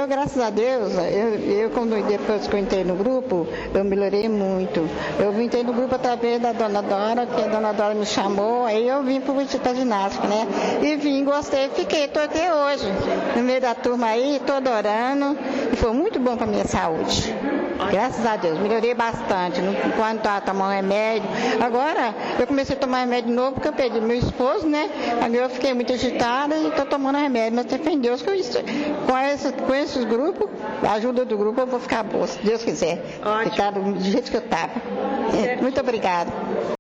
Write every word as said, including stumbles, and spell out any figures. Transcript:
graças a Deus, eu, eu quando, depois que eu entrei no grupo, eu melhorei muito. Eu entrei no grupo através da dona Dora, que a dona Dora me chamou, aí eu vim para o Instituto Ginástica, né? E vim, gostei, fiquei, estou até hoje. No meio da turma aí, estou adorando. E foi muito bom para minha saúde. Graças a Deus, melhorei bastante. Quando estava tomando remédio. Agora, eu comecei a tomar remédio novo porque eu perdi meu esposo, né? Aí eu fiquei muito agitada e estou tomando remédio. Mas tem fé em Deus que eu, com, esse, com esses grupos, a ajuda do grupo, eu vou ficar boa, se Deus quiser. Ótimo. Ficar do jeito que eu estava. É, muito obrigada.